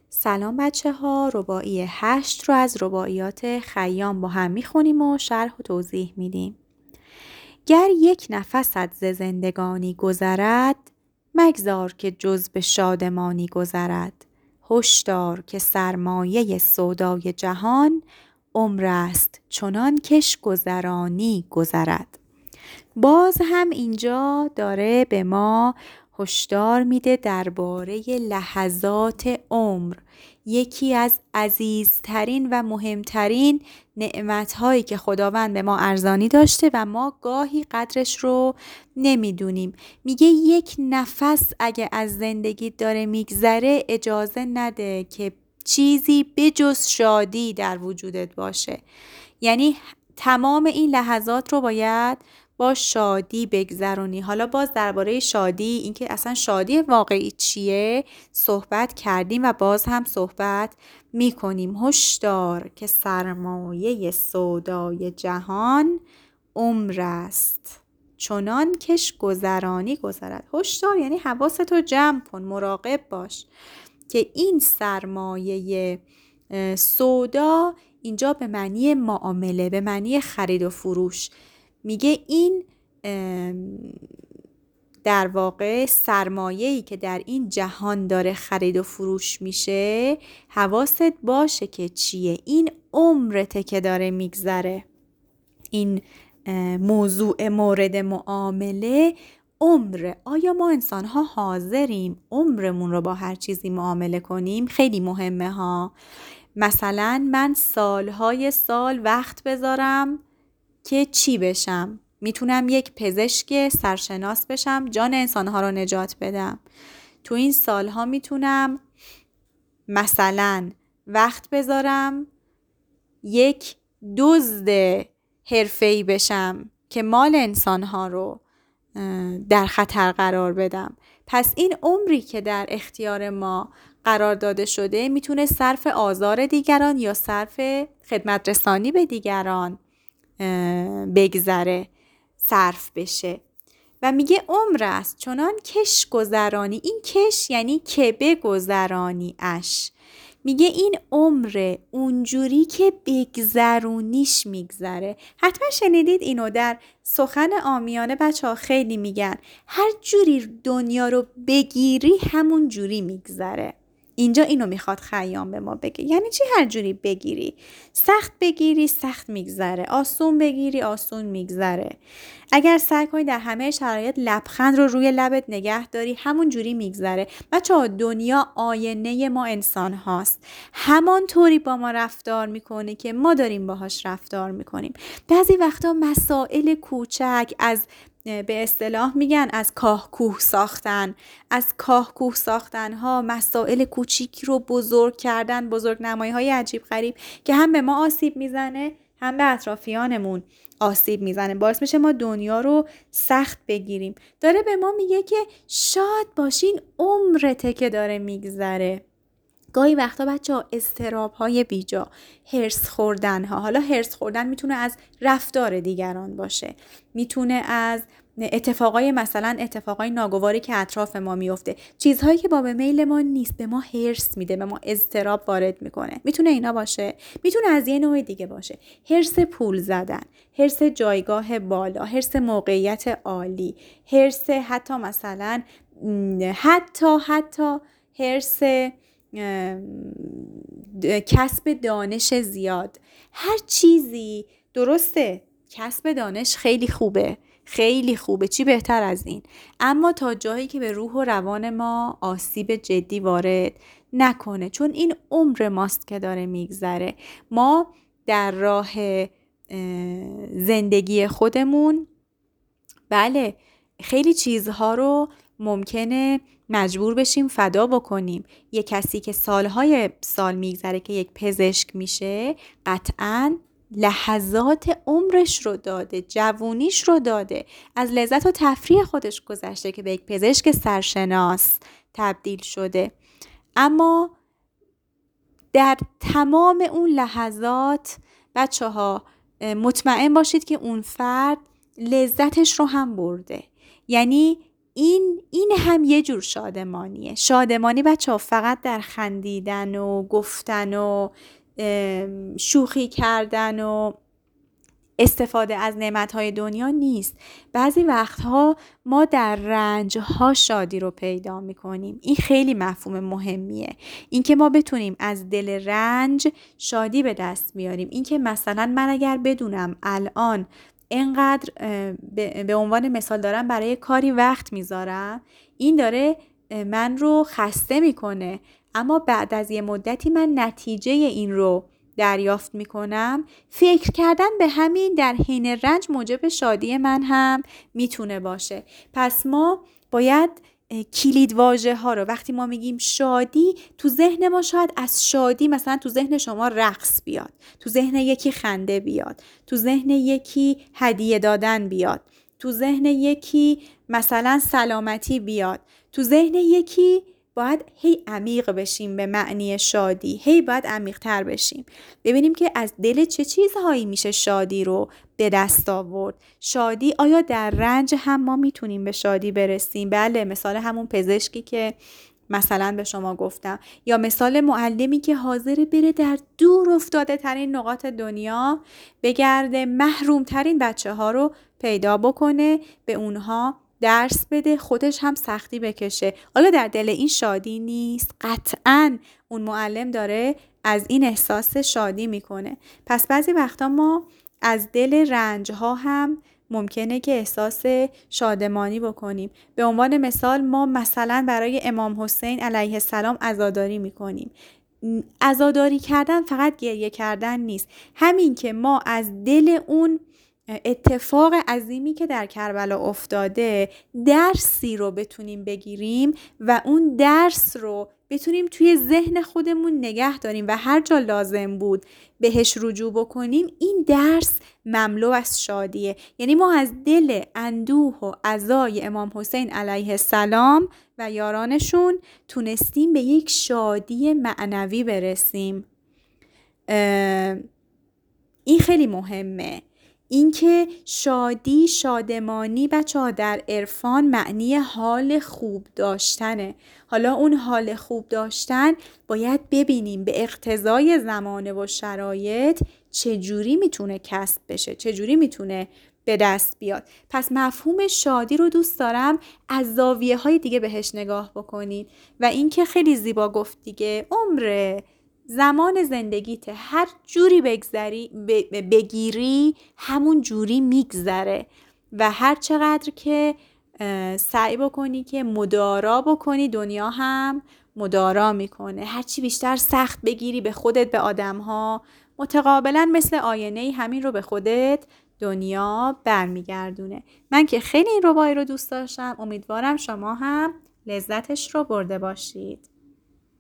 سلام بچه ها، رباعی 8 رو از رباعیات خیام با هم میخونیم و شرح و توضیح میدیم. گر یک نفست ز زندگانی گذرد، مگذار که جز به شادمانی گذرد. هشدار که سرمایه سودای جهان، عمر است چنان کش گذرانی گذرد. باز هم اینجا داره به ما هشدار میده درباره لحظات عمر، یکی از عزیزترین و مهمترین نعمت‌هایی که خداوند به ما ارزانی داشته و ما گاهی قدرش رو نمیدونیم. میگه یک نفس اگه از زندگی داره میگذره، اجازه نده که چیزی بجز شادی در وجودت باشه. یعنی تمام این لحظات رو باید با شادی بگذرونی. حالا باز درباره شادی، اینکه اصلا شادی واقعی چیه، صحبت کردیم و باز هم صحبت میکنیم. هشدار که سرمایه سودای جهان، عمر است چنان کش گذرانی گذرد. هشدار یعنی حواستو جمع کن، مراقب باش که این سرمایه سودا اینجا به معنی معامله، به معنی خرید و فروش. میگه این در واقع سرمایه‌ای که در این جهان داره خرید و فروش میشه، حواست باشه که چیه. این عمرته که داره میگذره. این موضوع مورد معامله عمره. آیا ما انسان ها حاضریم عمرمون رو با هر چیزی معامله کنیم؟ خیلی مهمه ها. مثلا من سالهای سال وقت بذارم که چی بشم؟ میتونم یک پزشک سرشناس بشم، جان انسانها رو نجات بدم. تو این سالها میتونم مثلا وقت بذارم یک دزد حرفه‌ای بشم که مال انسانها رو در خطر قرار بدم. پس این عمری که در اختیار ما قرار داده شده میتونه صرف آزار دیگران یا صرف خدمت رسانی به دیگران بگذره، صرف بشه. و میگه عمر است چنان کش گذرانی. این کش یعنی که بگذرانی اش. میگه این عمره اونجوری که بگذرونیش میگذره. حتما شنیدید اینو، در سخن عامیانه بچه ها خیلی میگن هر جوری دنیا رو بگیری همون جوری میگذره. اینجا اینو میخواد خیام به ما بگه. یعنی چی هر جوری بگیری؟ سخت بگیری سخت میگذره، آسون بگیری آسون میگذره. اگر سعی کنی در همه شرایط لبخند رو روی لبت نگه داری، همون جوری میگذره. بچه‌ها دنیا آینه ما انسان هاست، همان طوری با ما رفتار میکنه که ما داریم باهاش رفتار میکنیم. بعضی وقتا مسائل کوچک، از به اصطلاح میگن از کاه کوه ساختن، از کاه کوه ساختن ها، مسائل کوچیک رو بزرگ کردن، بزرگ نمایی های عجیب غریب که هم به ما آسیب میزنه هم به اطرافیانمون آسیب میزنه، باعث میشه ما دنیا رو سخت بگیریم. داره به ما میگه که شاد باشین، عمرته که داره میگذره. گاهی وقتا بچه‌ها اضطراب های بیجا، هرس خوردن ها، حالا هرس خوردن میتونه از رفتار دیگران باشه، میتونه از اتفاقای ناگواری که اطراف ما میفته، چیزهایی که باب میل ما نیست، به ما هرس میده، به ما اضطراب وارد میکنه. میتونه اینا باشه، میتونه از یه نوع دیگه باشه. هرس پول زدن، هرس جایگاه بالا، هرس موقعیت عالی، هرس حتی مثلا حتی هرس کسب دانش زیاد. هر چیزی درسته، کسب دانش خیلی خوبه، خیلی خوبه، چی بهتر از این؟ اما تا جایی که به روح و روان ما آسیب جدی وارد نکنه، چون این عمر ماست که داره میگذره. ما در راه زندگی خودمون بله خیلی چیزها رو ممکنه مجبور بشیم فدا بکنیم. یک کسی که سالهای سال میگذره که یک پزشک میشه، قطعاً لحظات عمرش رو داده، جوونیش رو داده، از لذت و تفریح خودش گذشته که به یک پزشک سرشناس تبدیل شده. اما در تمام اون لحظات بچه ها مطمئن باشید که اون فرد لذتش رو هم برده. یعنی این هم یه جور شادمانیه. شادمانی بچه‌ها فقط در خندیدن و گفتن و شوخی کردن و استفاده از نعمت‌های دنیا نیست. بعضی وقتها ما در رنج‌ها شادی رو پیدا می‌کنیم. این خیلی مفهوم مهمیه. اینکه ما بتونیم از دل رنج شادی به دست بیاریم. اینکه مثلا من اگر بدونم الان اینقدر به عنوان مثال دارم برای کاری وقت میذارم، این داره من رو خسته میکنه، اما بعد از یه مدتی من نتیجه این رو دریافت میکنم. فکر کردن به همین در حین رنج موجب شادی من هم میتونه باشه. پس ما باید کلید واژه ها رو وقتی ما میگیم شادی، تو ذهن ما شاید از شادی مثلا تو ذهن شما رقص بیاد، تو ذهن یکی خنده بیاد، تو ذهن یکی هدیه دادن بیاد، تو ذهن یکی مثلا سلامتی بیاد، تو ذهن یکی باید هی عمیق بشیم به معنی شادی، هی باید عمیق تر بشیم، ببینیم که از دل چه چیزهایی میشه شادی رو به دست آورد. شادی آیا در رنج هم ما میتونیم به شادی برسیم؟ بله، مثال همون پزشکی که مثلا به شما گفتم، یا مثال معلمی که حاضر بره در دور افتاده ترین نقاط دنیا بگرده، محروم ترین بچه ها رو پیدا بکنه، به اونها درس بده، خودش هم سختی بکشه. آیا در دل این شادی نیست؟ قطعاً اون معلم داره از این احساس شادی میکنه. پس بعضی وقتا ما از دل رنج ها هم ممکنه که احساس شادمانی بکنیم. به عنوان مثال ما مثلا برای امام حسین علیه السلام عزاداری میکنیم. عزاداری کردن فقط گریه کردن نیست. همین که ما از دل اون اتفاق عظیمی که در کربلا افتاده درسی رو بتونیم بگیریم و اون درس رو بتونیم توی ذهن خودمون نگه داریم و هر جا لازم بود بهش رجوع بکنیم، این درس مملو از شادیه. یعنی ما از دل اندوه و عزای امام حسین علیه السلام و یارانشون تونستیم به یک شادی معنوی برسیم. این خیلی مهمه. اینکه شادی، شادمانی بچه‌ها در عرفان معنی حال خوب داشتنه. حالا اون حال خوب داشتن باید ببینیم به اقتضای زمانه و شرایط چجوری میتونه کسب بشه، چجوری میتونه به دست بیاد. پس مفهوم شادی رو دوست دارم از زاویه‌های دیگه بهش نگاه بکنید و اینکه خیلی زیبا گفت دیگه، عمره، زمان زندگیت هر جوری بگیری همون جوری میگذره و هر چقدر که سعی بکنی که مدارا بکنی دنیا هم مدارا میکنه. هرچی بیشتر سخت بگیری به خودت، به آدمها، متقابلا مثل آینه همین رو به خودت دنیا برمیگردونه. من که خیلی این ربایی رو دوست داشتم، امیدوارم شما هم لذتش رو برده باشید.